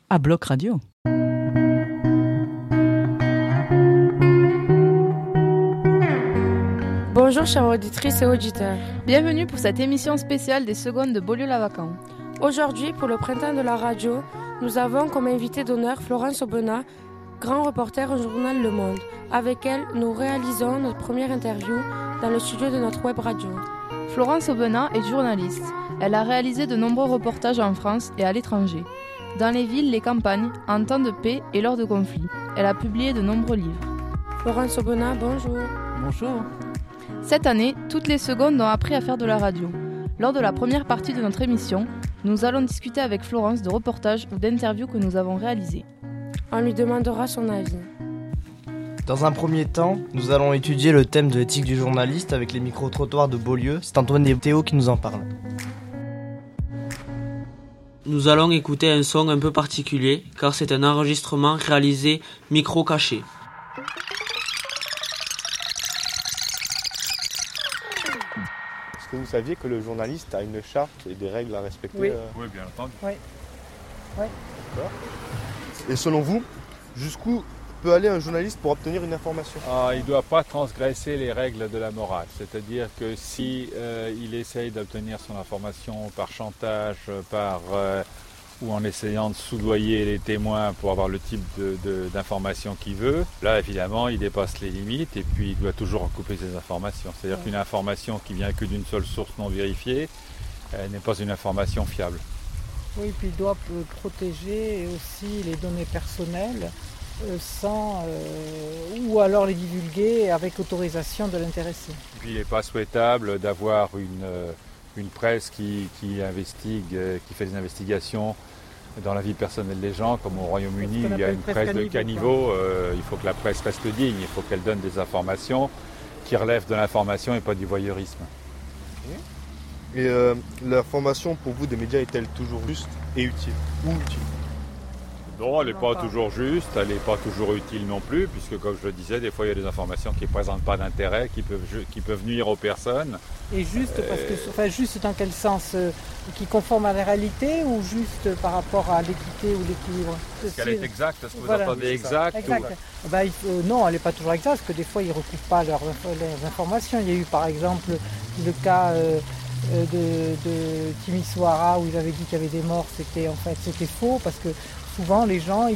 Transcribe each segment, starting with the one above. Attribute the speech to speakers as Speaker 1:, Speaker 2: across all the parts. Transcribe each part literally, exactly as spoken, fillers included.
Speaker 1: à Bloc Radio.
Speaker 2: Bonjour chères auditrices et auditeurs.
Speaker 3: Bienvenue pour cette émission spéciale des secondes de Beaulieu-Lavacan.
Speaker 2: Aujourd'hui, pour le printemps de la radio, nous avons comme invité d'honneur Florence Aubenas, grand reporter au journal Le Monde. Avec elle, nous réalisons notre première interview dans le studio de notre web radio.
Speaker 3: Florence Aubenas est journaliste. Elle a réalisé de nombreux reportages en France et à l'étranger. Dans les villes, les campagnes, en temps de paix et lors de conflits. Elle a publié de nombreux livres.
Speaker 2: Florence Aubenas, bonjour.
Speaker 4: Bonjour.
Speaker 3: Cette année, toutes les secondes ont appris à faire de la radio. Lors de la première partie de notre émission, nous allons discuter avec Florence de reportages ou d'interviews que nous avons réalisés.
Speaker 2: On lui demandera son avis.
Speaker 5: Dans un premier temps, nous allons étudier le thème de l'éthique du journaliste avec les micro-trottoirs de Beaulieu. C'est Antoine et Théo qui nous en parlent.
Speaker 6: Nous allons écouter un son un peu particulier, car c'est un enregistrement réalisé micro-caché.
Speaker 7: Est-ce que vous saviez que le journaliste a une charte et des règles à respecter?
Speaker 8: Oui,
Speaker 7: euh...
Speaker 8: oui bien entendu.
Speaker 2: Oui. Oui.
Speaker 7: D'accord. Et selon vous, jusqu'où peut aller un journaliste pour obtenir une information?
Speaker 8: Ah, il ne doit pas transgresser les règles de la morale. C'est-à-dire que si euh, il essaye d'obtenir son information par chantage, par, euh, ou en essayant de soudoyer les témoins pour avoir le type de, de, d'information qu'il veut, là évidemment il dépasse les limites et puis il doit toujours recouper ses informations. C'est-à-dire ouais. qu'une information qui vient que d'une seule source non vérifiée euh, n'est pas une information fiable.
Speaker 4: Oui, puis il doit protéger aussi les données personnelles euh, sans, euh, ou alors les divulguer avec autorisation de l'intéressé.
Speaker 8: Et puis il n'est pas souhaitable d'avoir une, euh, une presse qui, qui investigue, euh, qui fait des investigations dans la vie personnelle des gens, comme au Royaume-Uni, il y a une presse, presse de caniveau. Euh, il faut que la presse reste digne, il faut qu'elle donne des informations qui relèvent de l'information et pas du voyeurisme.
Speaker 7: Okay. Et euh, l'information pour vous des médias est-elle toujours juste et utile ou utile?
Speaker 8: Non, elle n'est pas toujours juste, elle n'est pas toujours utile non plus, puisque comme je le disais, des fois il y a des informations qui ne présentent pas d'intérêt, qui peuvent, qui peuvent nuire aux personnes.
Speaker 4: Et juste, parce que, enfin, juste dans quel sens euh, qui conforme à la réalité ou juste par rapport à l'équité ou l'équilibre?
Speaker 8: Est-ce qu'elle est exacte? Est-ce que vous voilà. entendez exact?
Speaker 4: Exact. Ou... Ben, il faut... Non, elle n'est pas toujours exacte, parce que des fois ils ne recoupent pas leurs, leurs informations. Il y a eu par exemple le cas... Euh, de, de Timisoara où ils avaient dit qu'il y avait des morts, c'était en fait c'était faux parce que souvent les gens, ils,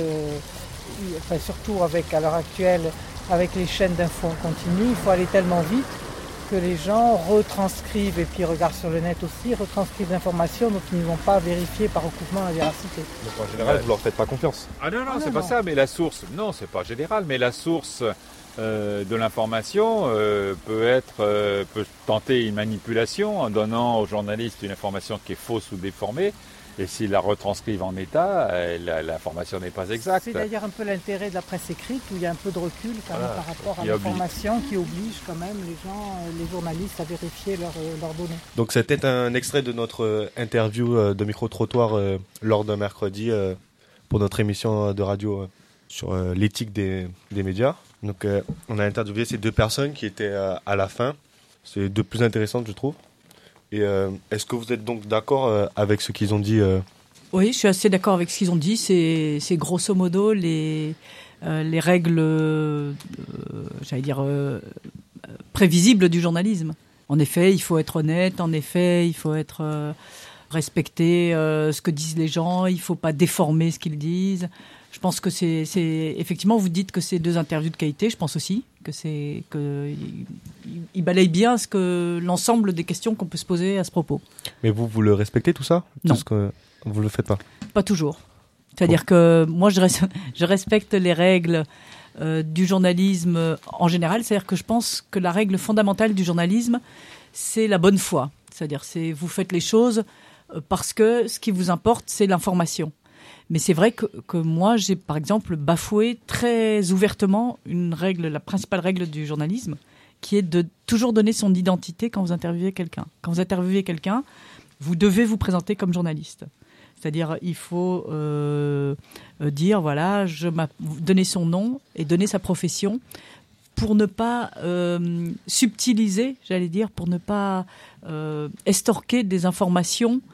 Speaker 4: ils, enfin, surtout avec à l'heure actuelle avec les chaînes d'infos en continu, il faut aller tellement vite que les gens retranscrivent et puis regardent sur le net aussi, retranscrivent l'information donc ils ne vont pas vérifier par recoupement la véracité.
Speaker 7: Donc en général, vous leur faites pas confiance?
Speaker 8: Ah non, non,
Speaker 4: ah,
Speaker 8: c'est
Speaker 4: non,
Speaker 8: pas
Speaker 4: non.
Speaker 8: ça, mais la source, non, c'est pas général, mais la source Euh, de l'information euh, peut être euh, peut tenter une manipulation en donnant aux journalistes une information qui est fausse ou déformée et s'ils la retranscrivent en état, euh, la, l'information n'est pas exacte.
Speaker 4: C'est d'ailleurs un peu l'intérêt de la presse écrite où il y a un peu de recul quand même, ah, par rapport à l'information oblige. Qui oblige quand même les gens, les journalistes à vérifier leurs, leurs données.
Speaker 7: Donc c'était un extrait de notre interview de micro-trottoir euh, lors d'un mercredi euh, pour notre émission de radio euh, sur euh, l'éthique des, des médias. Donc euh, on a interviewé ces deux personnes qui étaient euh, à la fin. C'est les deux plus intéressantes, je trouve. Et euh, est-ce que vous êtes donc d'accord euh, avec ce qu'ils ont dit euh...
Speaker 1: Oui, je suis assez d'accord avec ce qu'ils ont dit. C'est, c'est grosso modo les, euh, les règles, euh, j'allais dire, euh, prévisibles du journalisme. En effet, il faut être honnête. En effet, il faut être euh, respecter euh, ce que disent les gens. Il ne faut pas déformer ce qu'ils disent. Je pense que c'est, c'est effectivement, vous dites que c'est deux interviews de qualité. Je pense aussi que c'est que il, il balaye bien ce que l'ensemble des questions qu'on peut se poser à ce propos.
Speaker 7: Mais vous, vous le respectez tout ça?
Speaker 1: Non,
Speaker 7: tout ce que vous le faites pas.
Speaker 1: Pas toujours. C'est-à-dire bon. que moi, je, res- je respecte les règles euh, du journalisme en général. C'est-à-dire que je pense que la règle fondamentale du journalisme, c'est la bonne foi. C'est-à-dire, c'est vous faites les choses parce que ce qui vous importe, c'est l'information. Mais c'est vrai que, que moi, j'ai par exemple bafoué très ouvertement une règle, la principale règle du journalisme, qui est de toujours donner son identité quand vous interviewez quelqu'un. Quand vous interviewez quelqu'un, vous devez vous présenter comme journaliste. C'est-à-dire, il faut euh, dire, voilà, je donner son nom et donner sa profession pour ne pas euh, subtiliser, j'allais dire, pour ne pas euh, estorquer des informations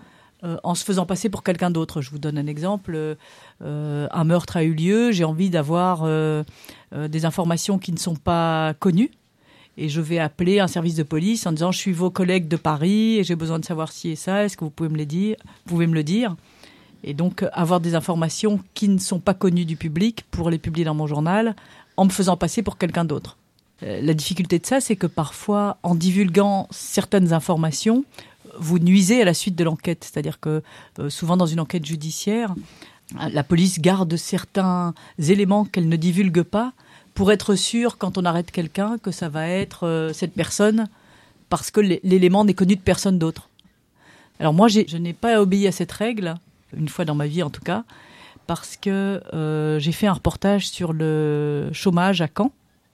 Speaker 1: euh, en se faisant passer pour quelqu'un d'autre. Je vous donne un exemple. Euh, un meurtre a eu lieu, j'ai envie d'avoir euh, euh, des informations qui ne sont pas connues. Et je vais appeler un service de police en disant « Je suis vos collègues de Paris et j'ai besoin de savoir ci et ça. Est-ce que vous pouvez me, les dire, vous pouvez me le dire ?» Et donc, avoir des informations qui ne sont pas connues du public pour les publier dans mon journal en me faisant passer pour quelqu'un d'autre. Euh, la difficulté de ça, c'est que parfois, en divulguant certaines informations, vous nuisez à la suite de l'enquête. C'est-à-dire que euh, souvent, dans une enquête judiciaire, la police garde certains éléments qu'elle ne divulgue pas pour être sûr, quand on arrête quelqu'un, que ça va être euh, cette personne parce que l'élément n'est connu de personne d'autre. Alors moi, j'ai, je n'ai pas obéi à cette règle, une fois dans ma vie en tout cas, parce que euh, j'ai fait un reportage sur le chômage à Caen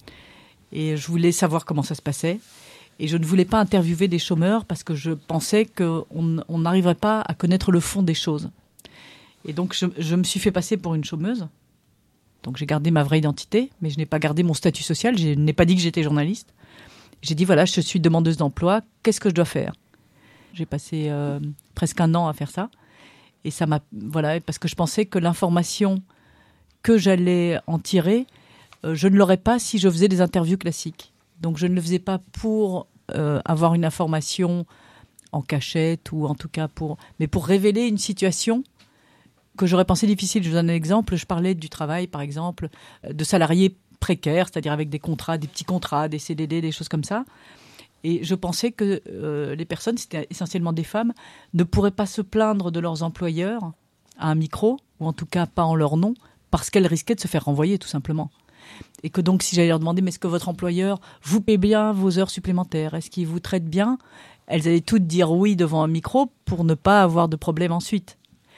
Speaker 1: et je voulais savoir comment ça se passait. Et je ne voulais pas interviewer des chômeurs parce que je pensais qu'on on n'arriverait pas à connaître le fond des choses. Et donc, je, je me suis fait passer pour une chômeuse. Donc, j'ai gardé ma vraie identité, mais je n'ai pas gardé mon statut social. Je n'ai pas dit que j'étais journaliste. J'ai dit, voilà, je suis demandeuse d'emploi. Qu'est-ce que je dois faire ? J'ai passé euh, presque un an à faire ça. Et ça m'a... Voilà, parce que je pensais que l'information que j'allais en tirer, euh, je ne l'aurais pas si je faisais des interviews classiques. Donc, je ne le faisais pas pour euh, avoir une information en cachette ou en tout cas pour... Mais pour révéler une situation que j'aurais pensé difficile. Je vous donne un exemple. Je parlais du travail, par exemple, de salariés précaires, c'est-à-dire avec des contrats, des petits contrats, des C D D, des choses comme ça. Et je pensais que euh, les personnes, c'était essentiellement des femmes, ne pourraient pas se plaindre de leurs employeurs à un micro, ou en tout cas pas en leur nom, parce qu'elles risquaient de se faire renvoyer, tout simplement. Et que donc, si j'allais leur demander, mais est-ce que votre employeur vous paie bien vos heures supplémentaires ? Est-ce qu'il vous traite bien ? Elles allaient toutes dire oui devant un micro pour ne pas avoir de problème ensuite.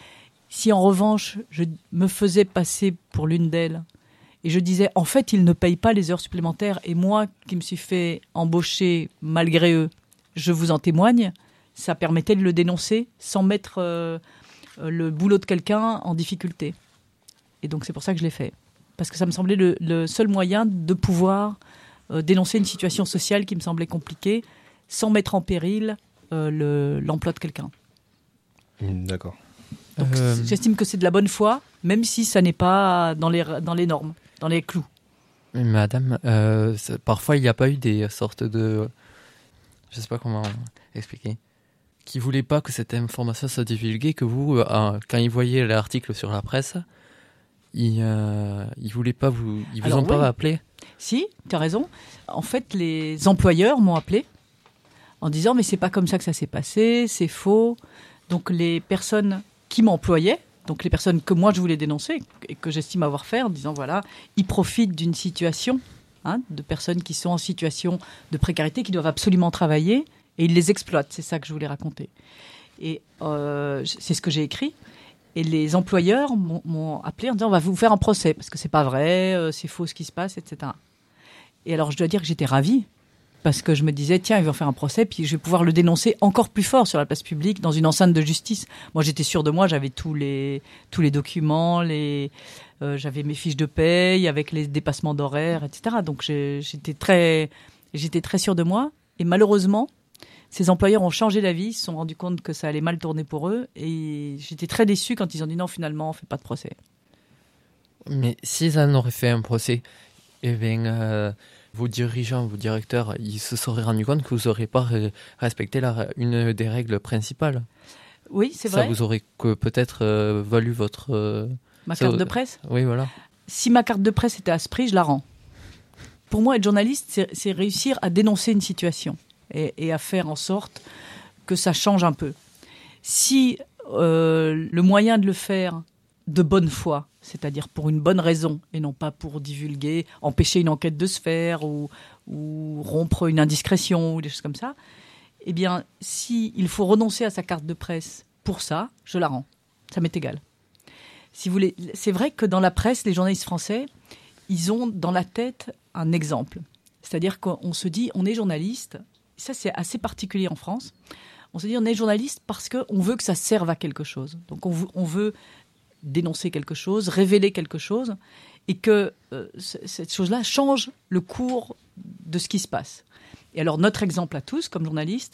Speaker 1: Si en revanche, je me faisais passer pour l'une d'elles et je disais, en fait, ils ne payent pas les heures supplémentaires et moi qui me suis fait embaucher malgré eux, je vous en témoigne, ça permettait de le dénoncer sans mettre euh, le boulot de quelqu'un en difficulté. Et donc, c'est pour ça que je l'ai fait. Parce que ça me semblait le, le seul moyen de pouvoir euh, dénoncer une situation sociale qui me semblait compliquée sans mettre en péril euh, le, l'emploi de quelqu'un.
Speaker 7: D'accord.
Speaker 1: Donc, euh... j'estime que c'est de la bonne foi, même si ça n'est pas dans les, dans les normes, dans les clous.
Speaker 9: Madame, euh, parfois il n'y a pas eu des sortes de... Je ne sais pas comment expliquer. Qui ne voulaient pas que cette information soit divulguée, que vous, euh, quand ils voyaient l'article sur la presse, ils ne euh, voulaient pas vous... Ils vous Alors, ont oui. pas appelé ?
Speaker 1: Si, tu as raison. En fait, les employeurs m'ont appelé en disant « mais c'est pas comme ça que ça s'est passé, c'est faux ». Donc les personnes qui m'employaient, donc les personnes que moi je voulais dénoncer et que j'estime avoir fait, en disant voilà, ils profitent d'une situation, hein, de personnes qui sont en situation de précarité, qui doivent absolument travailler, et ils les exploitent. C'est ça que je voulais raconter. Et euh, c'est ce que j'ai écrit. Et les employeurs m'ont, m'ont appelé en disant on va vous faire un procès, parce que c'est pas vrai, euh, c'est faux ce qui se passe, et cetera. Et alors je dois dire que j'étais ravie, parce que je me disais, tiens, ils vont faire un procès, puis je vais pouvoir le dénoncer encore plus fort sur la place publique, dans une enceinte de justice. Moi, j'étais sûre de moi, j'avais tous les, tous les documents, les, euh, j'avais mes fiches de paye, avec les dépassements d'horaires, et cetera. Donc, j'ai, j'étais très, j'étais très sûre de moi. Et malheureusement, ces employeurs ont changé d'avis, ils se sont rendus compte que ça allait mal tourner pour eux, et j'étais très déçue quand ils ont dit non, finalement, on ne fait pas de procès.
Speaker 9: Mais s'ils en auraient fait un procès, eh bien... Euh... vos dirigeants, vos directeurs, ils se seraient rendus compte que vous n'aurez pas respecté la, une des règles principales.
Speaker 1: Oui, c'est
Speaker 9: ça
Speaker 1: vrai.
Speaker 9: Ça vous aurait que peut-être euh, valu votre... Euh,
Speaker 1: ma
Speaker 9: ça,
Speaker 1: carte de presse ?
Speaker 9: Oui, voilà.
Speaker 1: Si ma carte de presse était à ce prix, je la rends. Pour moi, être journaliste, c'est, c'est réussir à dénoncer une situation et, et à faire en sorte que ça change un peu. Si euh, le moyen de le faire de bonne foi, c'est-à-dire pour une bonne raison et non pas pour divulguer, empêcher une enquête de se faire ou, ou rompre une indiscrétion ou des choses comme ça, eh bien, s'il faut renoncer à sa carte de presse pour ça, je la rends. Ça m'est égal. Si vous voulez, c'est vrai que dans la presse, les journalistes français, ils ont dans la tête un exemple. C'est-à-dire qu'on se dit, on est journaliste, ça c'est assez particulier en France, on se dit on est journaliste parce qu'on veut que ça serve à quelque chose. Donc on veut... On veut dénoncer quelque chose, révéler quelque chose, et que euh, c- cette chose-là change le cours de ce qui se passe. Et alors, notre exemple à tous, comme journalistes,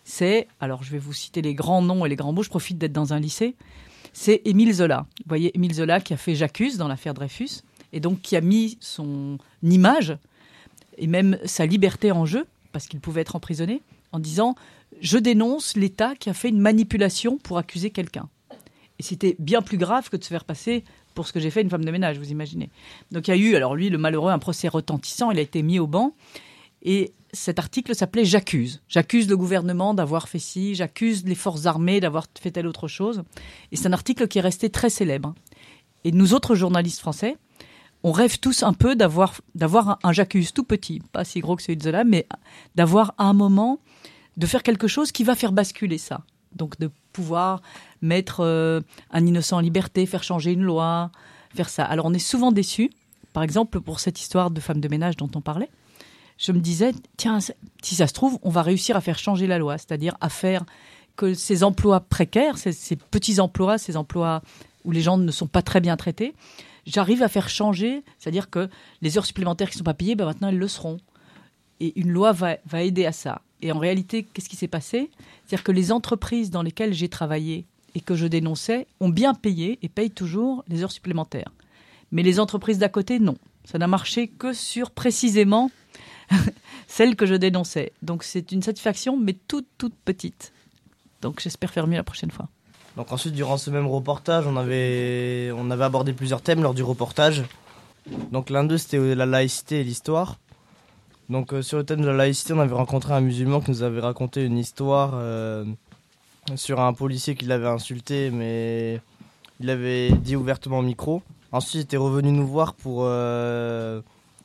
Speaker 1: c'est, alors je vais vous citer les grands noms et les grands mots, je profite d'être dans un lycée, c'est Émile Zola. Vous voyez, Émile Zola qui a fait J'accuse dans l'affaire Dreyfus, et donc qui a mis son image et même sa liberté en jeu, parce qu'il pouvait être emprisonné, en disant « Je dénonce l'État qui a fait une manipulation pour accuser quelqu'un ». Et c'était bien plus grave que de se faire passer pour ce que j'ai fait une femme de ménage, vous imaginez. Donc il y a eu, alors lui, le malheureux, un procès retentissant, il a été mis au banc, et cet article s'appelait « J'accuse ». J'accuse le gouvernement d'avoir fait ci, j'accuse les forces armées d'avoir fait telle autre chose. Et c'est un article qui est resté très célèbre. Et nous autres journalistes français, on rêve tous un peu d'avoir, d'avoir un, un j'accuse tout petit, pas si gros que celui de Zola, mais d'avoir à un moment, de faire quelque chose qui va faire basculer ça. Donc de pouvoir mettre euh, un innocent en liberté, faire changer une loi, faire ça. Alors on est souvent déçus. Par exemple, pour cette histoire de femme de ménage dont on parlait, je me disais, tiens, si ça se trouve, on va réussir à faire changer la loi, c'est-à-dire à faire que ces emplois précaires, ces, ces petits emplois, ces emplois où les gens ne sont pas très bien traités, j'arrive à faire changer, c'est-à-dire que les heures supplémentaires qui ne sont pas payées, ben maintenant elles le seront. Et une loi va, va aider à ça. Et en réalité, qu'est-ce qui s'est passé ? C'est-à-dire que les entreprises dans lesquelles j'ai travaillé et que je dénonçais ont bien payé et payent toujours les heures supplémentaires. Mais les entreprises d'à côté, non. Ça n'a marché que sur précisément celles que je dénonçais. Donc c'est une satisfaction, mais toute, toute petite. Donc j'espère faire mieux la prochaine fois.
Speaker 5: Donc ensuite, durant ce même reportage, on avait, on avait abordé plusieurs thèmes lors du reportage. Donc l'un d'eux, c'était la laïcité et l'histoire. Donc euh, sur le thème de la laïcité, on avait rencontré un musulman qui nous avait raconté une histoire euh, sur un policier qui l'avait insulté, mais il l'avait dit ouvertement au micro. Ensuite, il était revenu nous voir pour euh,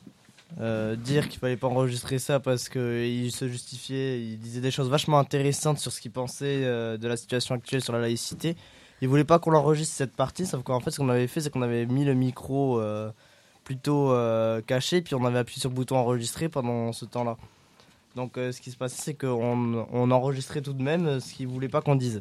Speaker 5: euh, dire qu'il fallait pas enregistrer ça parce qu'il se justifiait, il disait des choses vachement intéressantes sur ce qu'il pensait euh, de la situation actuelle sur la laïcité. Il voulait pas qu'on l'enregistre cette partie, sauf qu'en fait, ce qu'on avait fait, c'est qu'on avait mis le micro euh, plutôt euh, caché, puis on avait appuyé sur le bouton enregistrer pendant ce temps-là. Donc euh, ce qui se passait, c'est qu'on on enregistrait tout de même ce qu'il voulait pas qu'on dise.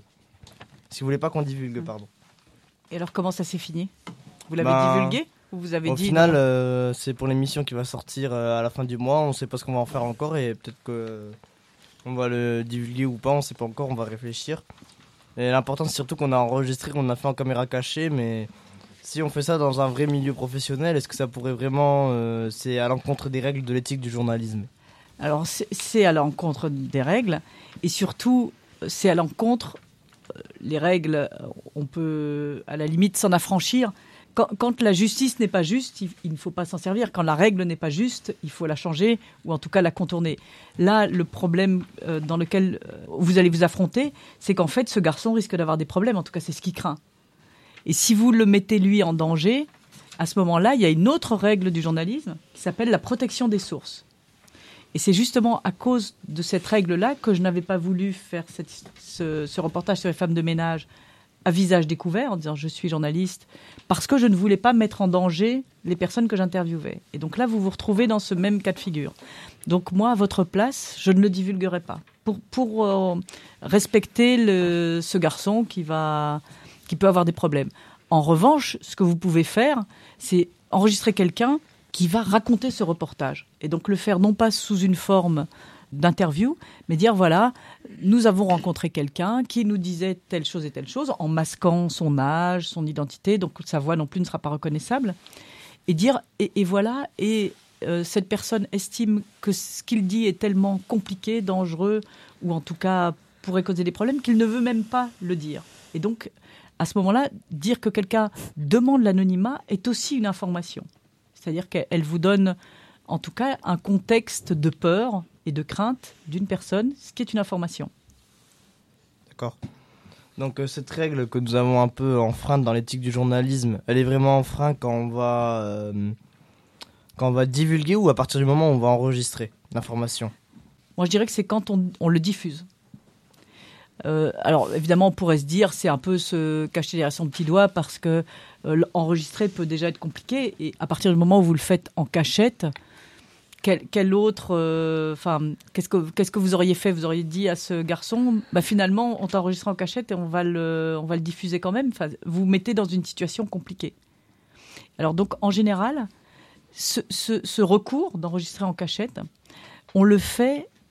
Speaker 5: Ce qu'il voulait pas qu'on divulgue, pardon.
Speaker 1: Et alors comment ça s'est fini ? Vous l'avez
Speaker 5: Ben,
Speaker 1: divulgué ou vous avez
Speaker 5: au
Speaker 1: dit
Speaker 5: final, euh, c'est pour l'émission qui va sortir euh, à la fin du mois. On sait pas ce qu'on va en faire encore et peut-être que euh, on va le divulguer ou pas. On sait pas encore. On va réfléchir. Et l'important, c'est surtout qu'on a enregistré, qu'on a fait en caméra cachée. Mais si on fait ça dans un vrai milieu professionnel, est-ce que ça pourrait vraiment, euh, c'est à l'encontre des règles de l'éthique du journalisme ?
Speaker 1: Alors c'est, c'est à l'encontre des règles et surtout c'est à l'encontre euh, les règles. On peut à la limite s'en affranchir. Quand, quand la justice n'est pas juste, il, il ne faut pas s'en servir. Quand la règle n'est pas juste, il faut la changer ou en tout cas la contourner. Là, le problème euh, dans lequel euh, vous allez vous affronter, c'est qu'en fait, ce garçon risque d'avoir des problèmes. En tout cas, c'est ce qu'il craint. Et si vous le mettez, lui, en danger, à ce moment-là, il y a une autre règle du journalisme qui s'appelle la protection des sources. Et c'est justement à cause de cette règle-là que je n'avais pas voulu faire cette, ce, ce reportage sur les femmes de ménage à visage découvert, en disant « je suis journaliste », parce que je ne voulais pas mettre en danger les personnes que j'interviewais. Et donc là, vous vous retrouvez dans ce même cas de figure. Donc moi, à votre place, je ne le divulguerai pas. Pour, pour euh, respecter le, ce garçon qui, va, qui peut avoir des problèmes. En revanche, ce que vous pouvez faire, c'est enregistrer quelqu'un qui va raconter ce reportage. Et donc le faire non pas sous une forme d'interview, mais dire voilà, nous avons rencontré quelqu'un qui nous disait telle chose et telle chose, en masquant son âge, son identité, donc sa voix non plus ne sera pas reconnaissable, et dire et, et voilà, et euh, cette personne estime que ce qu'il dit est tellement compliqué, dangereux, ou en tout cas pourrait causer des problèmes, qu'il ne veut même pas le dire. Et donc, à ce moment-là, dire que quelqu'un demande l'anonymat est aussi une information. C'est-à-dire qu'elle vous donne, en tout cas, un contexte de peur et de crainte d'une personne, ce qui est une information.
Speaker 5: D'accord. Donc euh, cette règle que nous avons un peu enfreinte dans l'éthique du journalisme, elle est vraiment enfreinte quand on va, euh, quand on va divulguer ou à partir du moment où on va enregistrer l'information ?
Speaker 1: Moi, je dirais que c'est quand on, on le diffuse. Euh, alors, évidemment, on pourrait se dire, c'est un peu se cacher derrière son petit doigt parce que euh, enregistrer peut déjà être compliqué. Et à partir du moment où vous le faites en cachette, quel, quel autre... Enfin, euh, qu'est-ce que, qu'est-ce que vous auriez fait ? Vous auriez dit à ce garçon, bah, finalement, on t'a enregistré en cachette et on va le, on va le diffuser quand même. Enfin, vous vous mettez dans une situation compliquée. Alors donc, en général, ce, ce, ce recours d'enregistrer en cachette, on le fait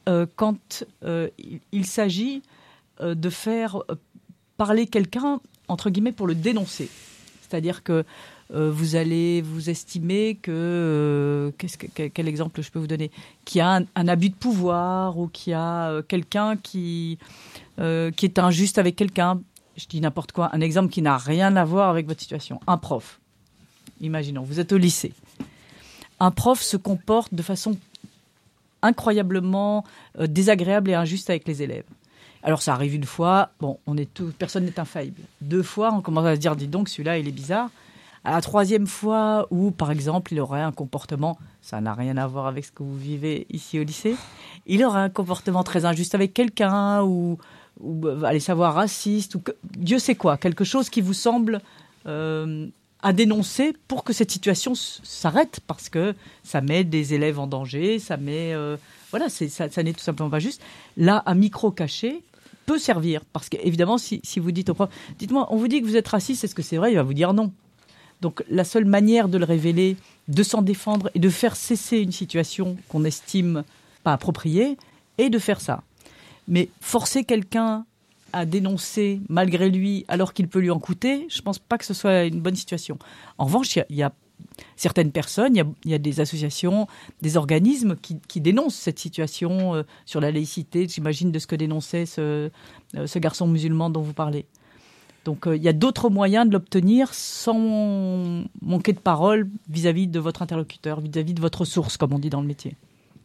Speaker 1: euh, quand euh, il, il s'agit euh, de faire parler quelqu'un, entre guillemets, pour le dénoncer. C'est-à-dire que euh, vous allez vous estimer que, euh, qu'est-ce que quel, quel exemple je peux vous donner, qu'il y a un, un abus de pouvoir ou qu'il y a euh, quelqu'un qui, euh, qui est injuste avec quelqu'un. Je dis n'importe quoi, un exemple qui n'a rien à voir avec votre situation. Un prof, imaginons, vous êtes au lycée. Un prof se comporte de façon incroyablement euh, désagréable et injuste avec les élèves. Alors ça arrive une fois, bon, on est tout, personne n'est infaillible. Deux fois, on commence à se dire, dis donc, celui-là, il est bizarre. À la troisième fois, où, par exemple, il aurait un comportement, ça n'a rien à voir avec ce que vous vivez ici au lycée, il aurait un comportement très injuste avec quelqu'un, ou, ou allez savoir, raciste, ou que, Dieu sait quoi, quelque chose qui vous semble euh, à dénoncer pour que cette situation s- s'arrête, parce que ça met des élèves en danger, ça met... Euh, voilà, c'est, ça, ça n'est tout simplement pas juste. Là, un micro caché peut servir, parce qu'évidemment, si, si vous dites au prof, dites-moi, on vous dit que vous êtes raciste, est-ce que c'est vrai ? Il va vous dire non. Donc la seule manière de le révéler, de s'en défendre et de faire cesser une situation qu'on estime pas appropriée, est de faire ça. Mais forcer quelqu'un à dénoncer malgré lui alors qu'il peut lui en coûter, je pense pas que ce soit une bonne situation. En revanche, il y a, il y a certaines personnes, il y a, il y a des associations, des organismes qui, qui dénoncent cette situation euh, sur la laïcité, j'imagine, de ce que dénonçait ce, euh, ce garçon musulman dont vous parlez. Donc euh, il y a d'autres moyens de l'obtenir sans manquer de parole vis-à-vis de votre interlocuteur, vis-à-vis de votre source, comme on dit dans le métier.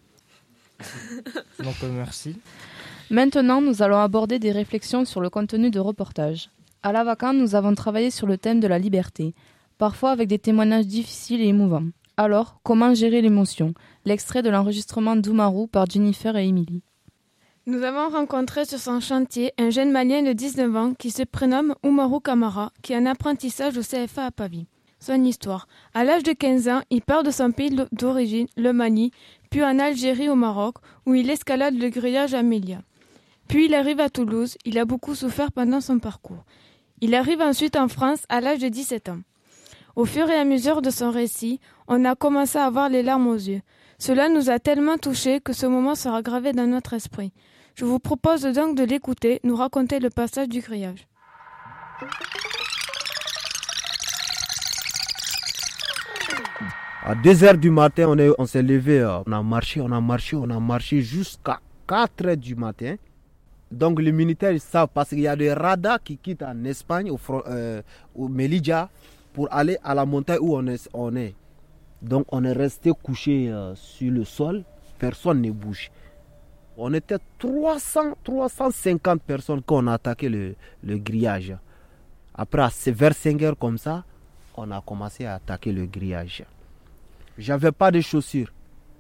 Speaker 5: Donc euh, merci.
Speaker 3: Maintenant, nous allons aborder des réflexions sur le contenu de reportage. À l'Avacan, nous avons travaillé sur le thème de la liberté, parfois avec des témoignages difficiles et émouvants. Alors, comment gérer l'émotion ? L'extrait de l'enregistrement d'Oumarou par Jennifer et Émilie.
Speaker 2: Nous avons rencontré sur son chantier un jeune Malien de dix-neuf ans qui se prénomme Oumarou Camara, qui est en apprentissage au C F A à Pavie. Son histoire. À l'âge de quinze ans, il part de son pays d'origine, le Mali, puis en Algérie au Maroc, où il escalade le grillage à Mélia. Puis il arrive à Toulouse, il a beaucoup souffert pendant son parcours. Il arrive ensuite en France à l'âge de dix-sept ans. Au fur et à mesure de son récit, on a commencé à avoir les larmes aux yeux. Cela nous a tellement touchés que ce moment sera gravé dans notre esprit. Je vous propose donc de l'écouter, nous raconter le passage du grillage.
Speaker 10: À deux heures du matin, on, est, on s'est levé, on a marché, on a marché, on a marché jusqu'à quatre heures du matin. Donc les militaires ils savent parce qu'il y a des radars qui quittent en Espagne, au, euh, au Melilla, pour aller à la montagne où on est. On est. Donc on est resté couché euh, sur le sol, personne ne bouge. On était trois cents, trois cent cinquante personnes quand on a attaqué le, le grillage. Après, vers cinq heures comme ça, on a commencé à attaquer le grillage. J'avais pas de chaussures.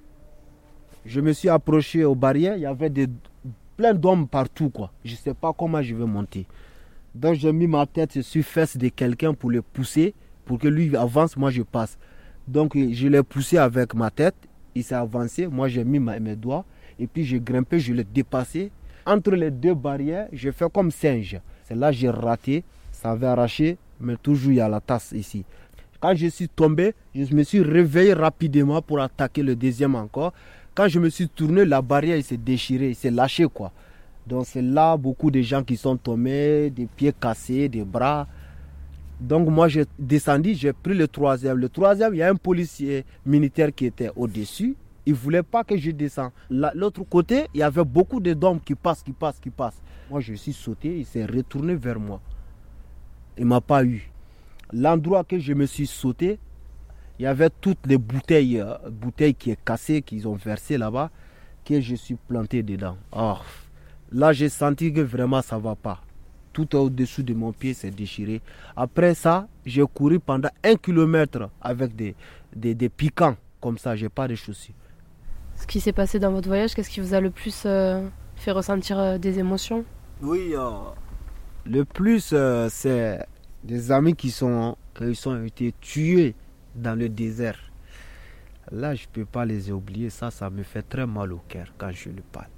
Speaker 10: Je me suis approché aux barrières, il y avait des, plein d'hommes partout, quoi. Je ne sais pas comment je vais monter. Donc j'ai mis ma tête sur fesse de quelqu'un pour le pousser, pour que lui avance, moi je passe. Donc je l'ai poussé avec ma tête, il s'est avancé, moi j'ai mis ma, mes doigts, et puis j'ai grimpé, je l'ai dépassé. Entre les deux barrières, j'ai fait comme singe. C'est là que j'ai raté, ça avait arraché, mais toujours il y a la tasse ici. Quand je suis tombé, je me suis réveillé rapidement pour attaquer le deuxième encore. Quand je me suis tourné, la barrière il s'est déchirée, il s'est lâché quoi. Donc c'est là beaucoup de gens qui sont tombés, des pieds cassés, des bras. Donc moi j'ai descendu, j'ai pris le troisième. Le troisième, il y a un policier militaire qui était au-dessus. Il ne voulait pas que je descende. L'autre côté, il y avait beaucoup d'hommes qui passent, qui passent, qui passent. Moi je suis sauté, il s'est retourné vers moi. Il ne m'a pas eu. L'endroit que je me suis sauté, il y avait toutes les bouteilles, euh, bouteilles qui est cassées, qu'ils ont versées là-bas, que je suis planté dedans. Oh, là, j'ai senti que vraiment ça ne va pas. Tout au-dessous de mon pied s'est déchiré. Après ça, j'ai couru pendant un kilomètre avec des, des, des piquants. Comme ça, je n'ai pas de chaussures.
Speaker 3: Ce qui s'est passé dans votre voyage, qu'est-ce qui vous a le plus euh, fait ressentir euh, des émotions ?
Speaker 10: Oui, euh, le plus, euh, c'est des amis qui sont, qui sont été tués dans le désert. Là, je ne peux pas les oublier. Ça, ça me fait très mal au cœur quand je le parle.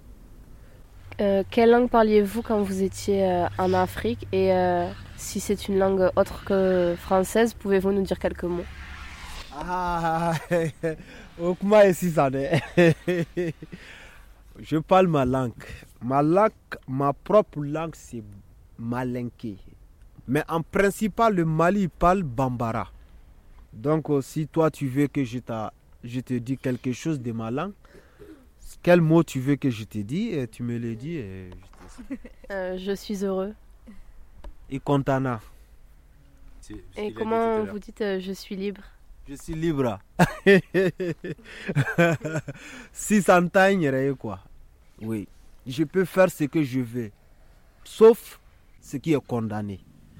Speaker 3: Euh, quelle langue parliez-vous quand vous étiez euh, en Afrique ? Et euh, si c'est une langue autre que française, pouvez-vous nous dire quelques mots ?
Speaker 10: Ah, Okuma et Sisane. Je parle ma langue. Ma langue, ma propre langue, c'est malinké. Mais en principal, le Mali parle bambara. Donc, si toi, tu veux que je, je te dise quelque chose de ma langue, quel mot tu veux que je te dise, et tu me le dis. Et je, te...
Speaker 11: euh, je suis heureux.
Speaker 10: Et Contana.
Speaker 11: Et comment vous dites euh, je suis libre?
Speaker 10: Je suis libre. Si ça n'entend quoi. Oui. Je peux faire ce que je veux. Sauf ce qui est condamné.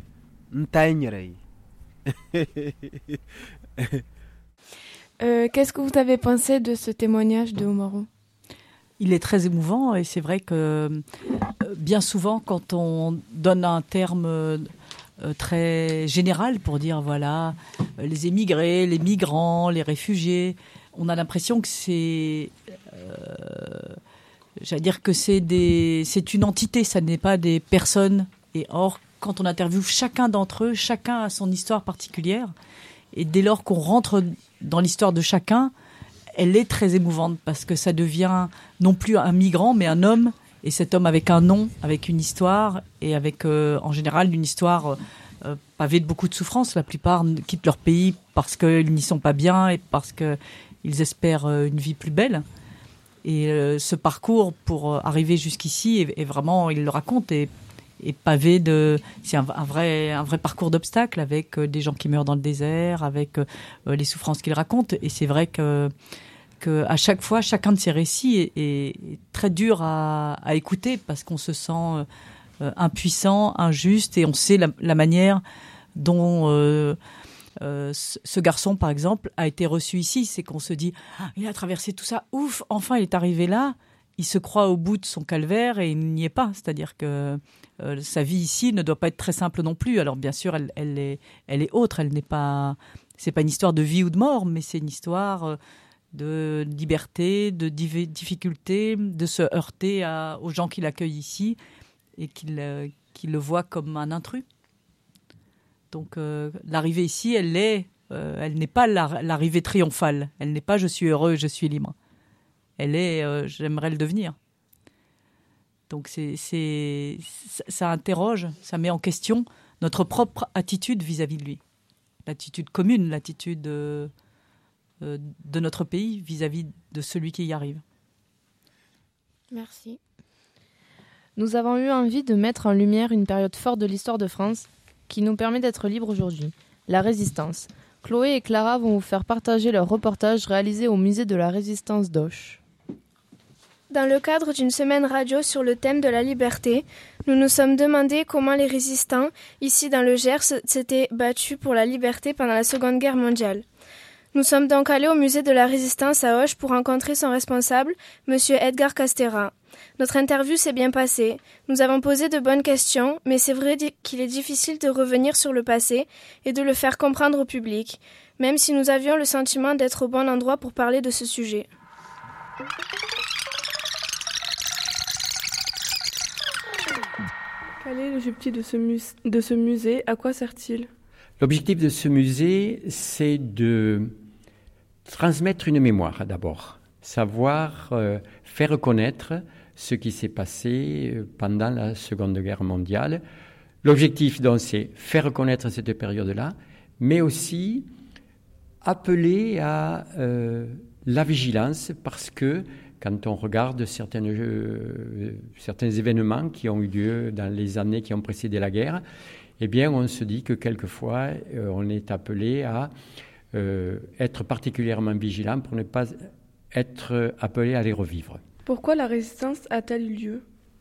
Speaker 2: euh, Qu'est-ce que vous avez pensé de ce témoignage de Oumarou?
Speaker 1: Il est très émouvant et c'est vrai que euh, bien souvent quand on donne un terme euh, très général pour dire voilà euh, les émigrés, les migrants, les réfugiés, on a l'impression que c'est euh, j'allais dire que c'est des c'est une entité, ça n'est pas des personnes. Et or quand on interviewe chacun d'entre eux, chacun a son histoire particulière et dès lors qu'on rentre dans l'histoire de chacun, elle est très émouvante parce que ça devient non plus un migrant, mais un homme. Et cet homme avec un nom, avec une histoire, et avec, euh, en général, une histoire euh, pavée de beaucoup de souffrances. La plupart quittent leur pays parce qu'ils n'y sont pas bien et parce qu'ils espèrent euh, une vie plus belle. Et euh, ce parcours pour euh, arriver jusqu'ici est, est vraiment, il le raconte, est, est pavé de... C'est un, un, vrai, un vrai parcours d'obstacles avec euh, des gens qui meurent dans le désert, avec euh, les souffrances qu'il raconte. Et c'est vrai que... que à chaque fois, chacun de ces récits est, est très dur à, à écouter parce qu'on se sent euh, impuissant, injuste et on sait la, la manière dont euh, euh, ce garçon, par exemple, a été reçu ici. C'est qu'on se dit ah, il a traversé tout ça, ouf, enfin il est arrivé là. Il se croit au bout de son calvaire et il n'y est pas. C'est-à-dire que euh, sa vie ici ne doit pas être très simple non plus. Alors bien sûr, elle, elle est, elle est autre. Elle n'est pas, c'est pas une histoire de vie ou de mort, mais c'est une histoire euh, de liberté, de div- difficulté, de se heurter à, aux gens qui l'accueillent ici et qui le, qui le voient comme un intrus. Donc euh, l'arrivée ici, elle est, euh, elle n'est pas la, l'arrivée triomphale. Elle n'est pas je suis heureux, je suis libre. Elle est euh, j'aimerais le devenir. Donc c'est, c'est, ça interroge, ça met en question notre propre attitude vis-à-vis de lui. L'attitude commune, l'attitude euh, euh, de notre pays vis-à-vis de celui qui y arrive.
Speaker 2: Merci.
Speaker 3: Nous avons eu envie de mettre en lumière une période forte de l'histoire de France qui nous permet d'être libres aujourd'hui, la Résistance. Chloé et Clara vont vous faire partager leur reportage réalisé au musée de la Résistance d'Auch.
Speaker 12: Dans le cadre d'une semaine radio sur le thème de la liberté, nous nous sommes demandé comment les résistants, ici dans le Gers, s'étaient battus pour la liberté pendant la Seconde Guerre mondiale. Nous sommes donc allés au musée de la Résistance à Auch pour rencontrer son responsable, M. Edgar Castera. Notre interview s'est bien passée. Nous avons posé de bonnes questions, mais c'est vrai qu'il est difficile de revenir sur le passé et de le faire comprendre au public, même si nous avions le sentiment d'être au bon endroit pour parler de ce sujet.
Speaker 2: Quel est l'objectif de ce, mus- de ce musée? À quoi sert-il?
Speaker 13: L'objectif de ce musée, c'est de transmettre une mémoire d'abord, savoir euh, faire connaître ce qui s'est passé pendant la Seconde Guerre mondiale. L'objectif, donc, c'est faire connaître cette période-là, mais aussi appeler à euh, la vigilance, parce que quand on regarde certaines, euh, certains événements qui ont eu lieu dans les années qui ont précédé la guerre, eh bien, on se dit que quelquefois, euh, on est appelé à euh, être particulièrement vigilant pour ne pas être appelé à les revivre.
Speaker 2: Pourquoi la résistance a-t-elle eu lieu?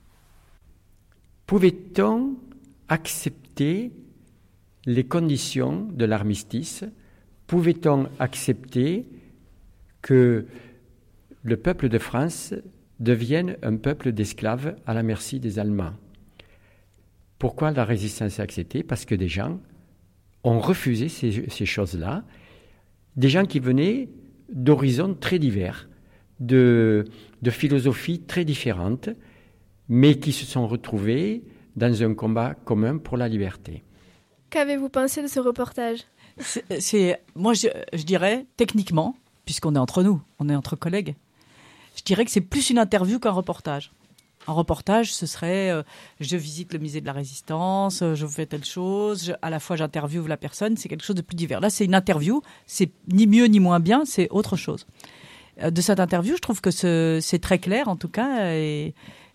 Speaker 13: Pouvait-on accepter les conditions de l'armistice? Pouvait-on accepter que le peuple de France devienne un peuple d'esclaves à la merci des Allemands? Pourquoi la résistance est acceptée? Parce que des gens ont refusé ces, ces choses-là, des gens qui venaient d'horizons très divers, de, de philosophies très différentes, mais qui se sont retrouvés dans un combat commun pour la liberté.
Speaker 12: Qu'avez-vous pensé de ce reportage?
Speaker 1: c'est, c'est, Moi, je, je dirais, techniquement, puisqu'on est entre nous, on est entre collègues, je dirais que c'est plus une interview qu'un reportage. Un reportage, ce serait euh, je visite le musée de la Résistance, euh, je fais telle chose, je, à la fois j'interviewe la personne, c'est quelque chose de plus divers. Là, c'est une interview, c'est ni mieux ni moins bien, c'est autre chose. Euh, de cette interview, je trouve que ce, c'est très clair, en tout cas, et,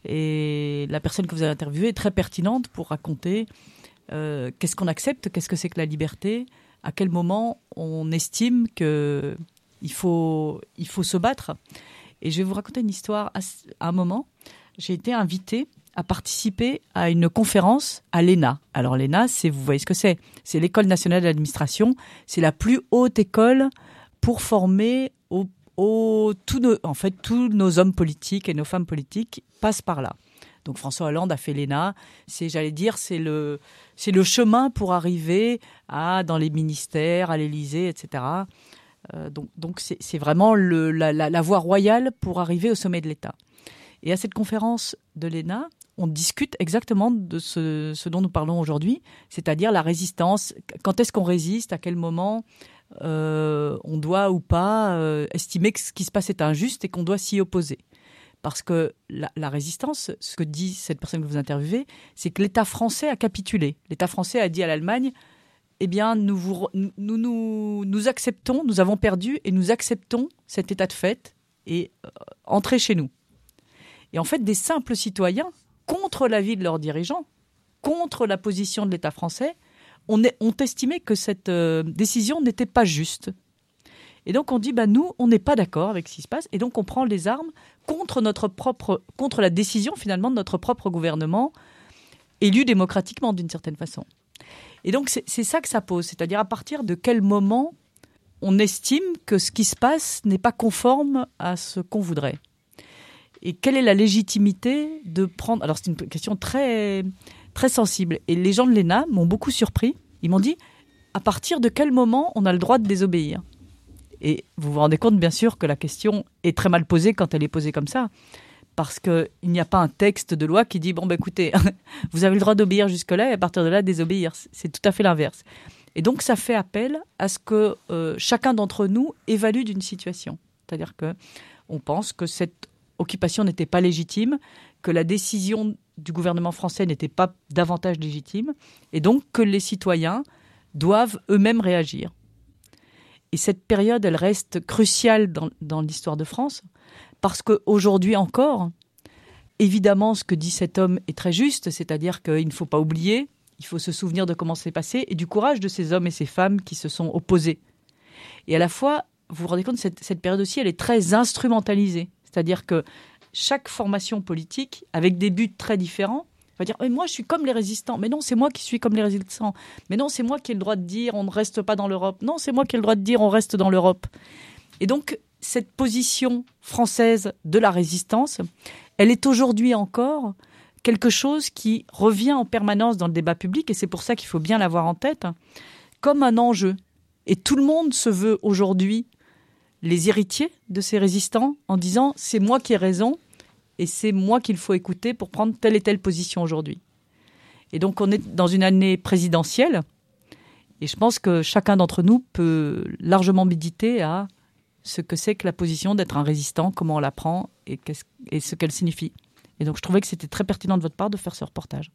Speaker 1: et la personne que vous avez interviewée est très pertinente pour raconter euh, qu'est-ce qu'on accepte, qu'est-ce que c'est que la liberté, à quel moment on estime qu'il faut, il faut se battre. Et je vais vous raconter une histoire. À un moment, j'ai été invitée à participer à une conférence à l'E N A. Alors l'E N A, c'est, vous voyez ce que c'est, c'est l'École nationale de l'administration. C'est la plus haute école pour former au, au, tous nos, en fait, tous nos hommes politiques et nos femmes politiques passent par là. Donc François Hollande a fait l'E N A. C'est, j'allais dire, c'est le, c'est le chemin pour arriver à, dans les ministères, à l'Élysée, et cetera. Euh, donc, donc c'est, c'est vraiment le, la, la, la voie royale pour arriver au sommet de l'État. Et à cette conférence de l'E N A, on discute exactement de ce, ce dont nous parlons aujourd'hui, c'est-à-dire la résistance. Quand est-ce qu'on résiste ? À quel moment euh, on doit ou pas euh, estimer que ce qui se passe est injuste et qu'on doit s'y opposer ? Parce que la, la résistance, ce que dit cette personne que vous interviewez, c'est que l'État français a capitulé. L'État français a dit à l'Allemagne, eh bien, nous, vous, nous, nous, nous acceptons, nous avons perdu et nous acceptons cet état de fait et euh, entrez chez nous. Et en fait, des simples citoyens, contre l'avis de leurs dirigeants, contre la position de l'État français, on est, ont estimé que cette euh, décision n'était pas juste. Et donc on dit, bah, nous, on n'est pas d'accord avec ce qui se passe, et donc on prend les armes contre, notre propre, contre la décision finalement de notre propre gouvernement, élu démocratiquement d'une certaine façon. Et donc, c'est, c'est ça que ça pose. C'est-à-dire, à partir de quel moment on estime que ce qui se passe n'est pas conforme à ce qu'on voudrait. Et quelle est la légitimité de prendre... Alors, c'est une question très, très sensible. Et les gens de l'E N A m'ont beaucoup surpris. Ils m'ont dit, à partir de quel moment on a le droit de désobéir ? Et vous vous rendez compte, bien sûr, que la question est très mal posée quand elle est posée comme ça. Parce qu'il n'y a pas un texte de loi qui dit « Bon, ben écoutez, vous avez le droit d'obéir jusque-là et à partir de là, désobéir ». C'est tout à fait l'inverse. Et donc, ça fait appel à ce que euh, chacun d'entre nous évalue d'une situation. C'est-à-dire qu'on pense que cette occupation n'était pas légitime, que la décision du gouvernement français n'était pas davantage légitime, et donc que les citoyens doivent eux-mêmes réagir. Et cette période, elle reste cruciale dans, dans l'histoire de France, parce qu'aujourd'hui encore, évidemment, ce que dit cet homme est très juste, c'est-à-dire qu'il ne faut pas oublier, il faut se souvenir de comment c'est passé et du courage de ces hommes et ces femmes qui se sont opposés. Et à la fois, vous vous rendez compte, cette, cette période aussi, elle est très instrumentalisée. C'est-à-dire que chaque formation politique, avec des buts très différents, va dire « moi, je suis comme les résistants ». Mais non, c'est moi qui suis comme les résistants. Mais non, c'est moi qui ai le droit de dire « on ne reste pas dans l'Europe ». Non, c'est moi qui ai le droit de dire « on reste dans l'Europe ». Et donc, cette position française de la résistance, elle est aujourd'hui encore quelque chose qui revient en permanence dans le débat public, et c'est pour ça qu'il faut bien l'avoir en tête, comme un enjeu. Et tout le monde se veut aujourd'hui les héritiers de ces résistants en disant « c'est moi qui ai raison et c'est moi qu'il faut écouter pour prendre telle et telle position aujourd'hui ». Et donc on est dans une année présidentielle, et je pense que chacun d'entre nous peut largement méditer à ce que c'est que la position d'être un résistant, comment on la prend et, qu'est-ce, et ce qu'elle signifie. Et donc je trouvais que c'était très pertinent de votre part de faire ce reportage.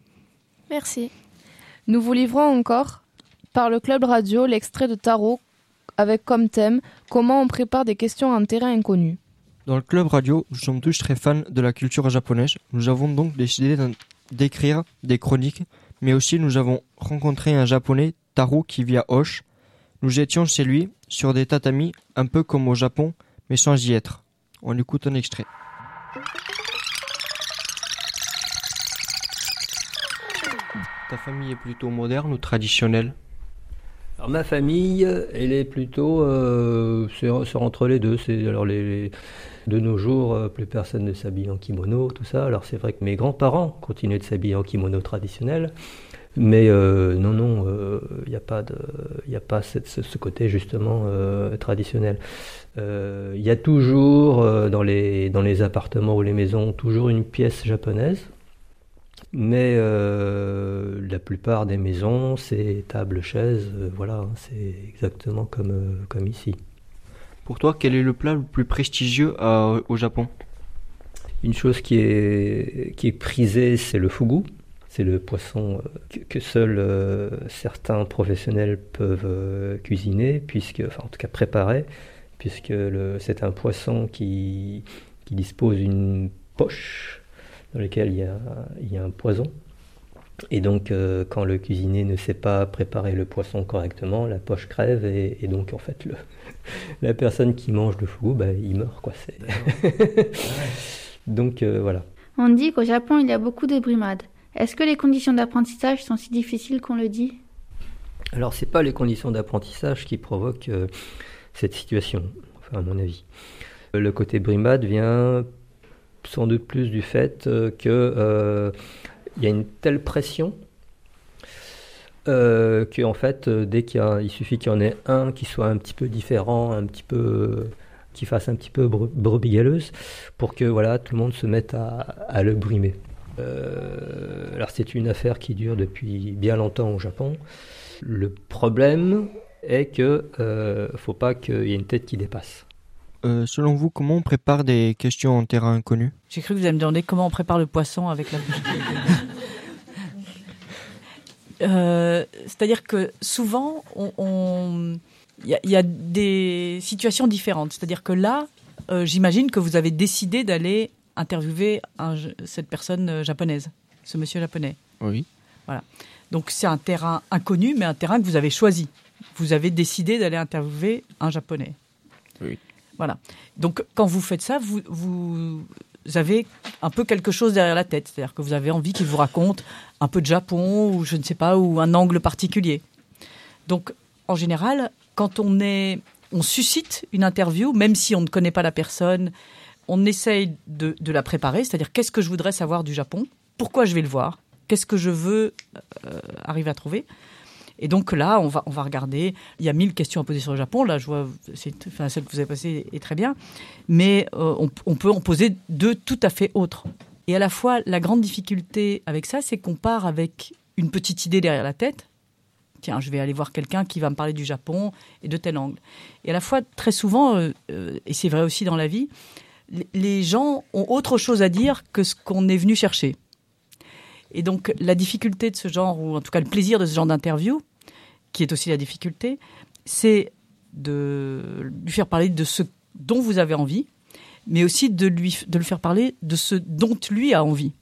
Speaker 12: Merci.
Speaker 3: Nous vous livrons encore, par le Club Radio, l'extrait de Tarot avec comme thème « Comment on prépare des questions en terrain inconnu ».
Speaker 14: Dans le Club Radio, nous sommes tous très fans de la culture japonaise. Nous avons donc décidé d'écrire des chroniques, mais aussi nous avons rencontré un Japonais, Taro, qui vit à Auch. Nous étions chez lui, sur des tatamis, un peu comme au Japon, mais sans y être. On écoute un extrait. Ta famille est plutôt moderne ou traditionnelle ?
Speaker 15: Alors ma famille, elle est plutôt, euh, c'est, c'est entre les deux. C'est alors les, les de nos jours, euh, plus personne ne s'habille en kimono, tout ça. Alors c'est vrai que mes grands-parents continuaient de s'habiller en kimono traditionnel. Mais euh, non, non, il euh, n'y a pas de, il a pas cette, ce, ce côté justement euh, traditionnel. Il euh, y a toujours euh, dans les dans les appartements ou les maisons toujours une pièce japonaise, mais euh, la plupart des maisons c'est table, chaise, euh, voilà, c'est exactement comme euh, comme ici.
Speaker 14: Pour toi, quel est le plat le plus prestigieux à, au Japon?
Speaker 15: Une chose qui est, qui est prisée, c'est le fugu. C'est le poisson que, que seuls euh, certains professionnels peuvent euh, cuisiner, puisque, enfin en tout cas préparer, puisque le, c'est un poisson qui, qui dispose d'une poche dans laquelle il y a, il y a un poison. Et donc euh, quand le cuisinier ne sait pas préparer le poisson correctement, la poche crève et, et donc en fait le, la personne qui mange le fugu, bah, il meurt, quoi. C'est... donc euh, voilà.
Speaker 16: On dit qu'au Japon il y a beaucoup de brimades. Est-ce que les conditions d'apprentissage sont si difficiles qu'on le dit?
Speaker 15: Alors, ce n'est pas les conditions d'apprentissage qui provoquent euh, cette situation, enfin, à mon avis. Le côté brimade vient sans doute plus du fait euh, qu'il euh, y a une telle pression euh, qu'en fait, euh, dès qu'il y a, il suffit qu'il y en ait un qui soit un petit peu différent, un petit peu... Euh, qui fasse un petit peu brebis galeuse, pour que voilà, tout le monde se mette à, à le brimer. Euh, alors c'est une affaire qui dure depuis bien longtemps au Japon. Le problème est que euh, faut pas qu'il y ait une tête qui dépasse.
Speaker 14: Euh, selon vous, comment on prépare des questions en terrain inconnu?
Speaker 1: J'ai cru que vous alliez me demander comment on prépare le poisson avec la bouche. euh, c'est-à-dire que souvent, on, on... Il y, a, il y a des situations différentes. C'est-à-dire que là, euh, j'imagine que vous avez décidé d'aller interviewer un, cette personne japonaise, ce monsieur japonais.
Speaker 14: Oui.
Speaker 1: Voilà. Donc c'est un terrain inconnu, mais un terrain que vous avez choisi. Vous avez décidé d'aller interviewer un japonais.
Speaker 14: Oui.
Speaker 1: Voilà. Donc quand vous faites ça, vous, vous avez un peu quelque chose derrière la tête. C'est-à-dire que vous avez envie qu'il vous raconte un peu de Japon, ou je ne sais pas, ou un angle particulier. Donc en général, quand on est, on suscite une interview, même si on ne connaît pas la personne, on essaye de, de la préparer, c'est-à-dire qu'est-ce que je voudrais savoir du Japon, pourquoi je vais le voir, qu'est-ce que je veux euh, arriver à trouver. Et donc là, on va, on va regarder, il y a mille questions à poser sur le Japon, là je vois, c'est, enfin, celle que vous avez passée est très bien, mais euh, on, on peut en poser deux tout à fait autres. Et à la fois, la grande difficulté avec ça, c'est qu'on part avec une petite idée derrière la tête. Tiens, je vais aller voir quelqu'un qui va me parler du Japon et de tel angle. Et à la fois, très souvent, euh, euh, et c'est vrai aussi dans la vie, les gens ont autre chose à dire que ce qu'on est venu chercher. Et donc, la difficulté de ce genre, ou en tout cas le plaisir de ce genre d'interview, qui est aussi la difficulté, c'est de lui faire parler de ce dont vous avez envie, mais aussi de, lui, de le faire parler de ce dont lui a envie.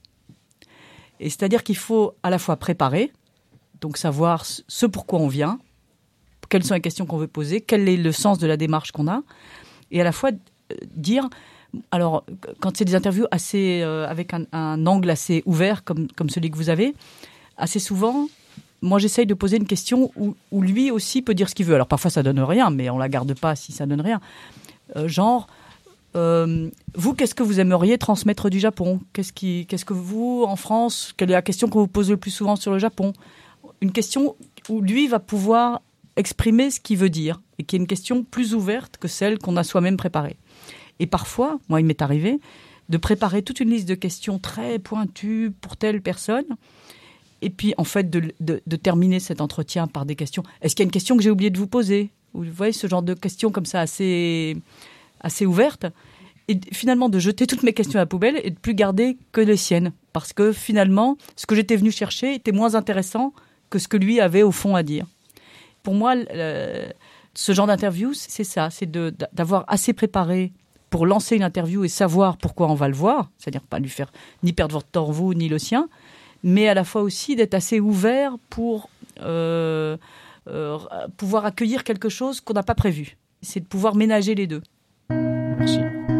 Speaker 1: Et c'est-à-dire qu'il faut à la fois préparer, donc savoir ce pourquoi on vient, quelles sont les questions qu'on veut poser, quel est le sens de la démarche qu'on a, et à la fois dire... Alors, quand c'est des interviews assez, euh, avec un, un angle assez ouvert, comme, comme celui que vous avez, assez souvent, moi j'essaye de poser une question où, où lui aussi peut dire ce qu'il veut. Alors parfois ça donne rien, mais on la garde pas si ça donne rien. Euh, genre, euh, vous, qu'est-ce que vous aimeriez transmettre du Japon ? Qu'est-ce qui, qu'est-ce que vous, en France, quelle est la question qu'on vous pose le plus souvent sur le Japon ? Une question où lui va pouvoir exprimer ce qu'il veut dire, et qui est une question plus ouverte que celle qu'on a soi-même préparée. Et parfois, moi, il m'est arrivé de préparer toute une liste de questions très pointues pour telle personne, et puis, en fait, de, de, de terminer cet entretien par des questions. Est-ce qu'il y a une question que j'ai oublié de vous poser ? Vous voyez, ce genre de questions comme ça, assez, assez ouvertes. Et finalement, de jeter toutes mes questions à la poubelle et de plus garder que les siennes. Parce que finalement, ce que j'étais venu chercher était moins intéressant que ce que lui avait au fond à dire. Pour moi, le, ce genre d'interview, c'est ça, c'est de, d'avoir assez préparé pour lancer une interview et savoir pourquoi on va le voir, c'est-à-dire pas lui faire ni perdre votre temps vous ni le sien, mais à la fois aussi d'être assez ouvert pour euh, euh, pouvoir accueillir quelque chose qu'on n'a pas prévu. C'est de pouvoir ménager les deux.
Speaker 14: Merci.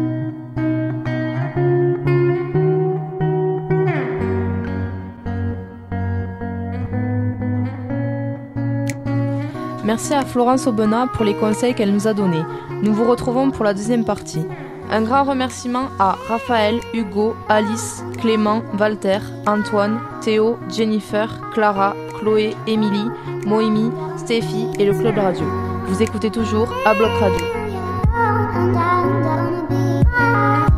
Speaker 3: Merci à Florence Aubenas pour les conseils qu'elle nous a donnés. Nous vous retrouvons pour la deuxième partie. Un grand remerciement à Raphaël, Hugo, Alice, Clément, Walter, Antoine, Théo, Jennifer, Clara, Chloé, Émilie, Moïmi, Stéphie et le Club Radio. Vous écoutez toujours à Bloc Radio.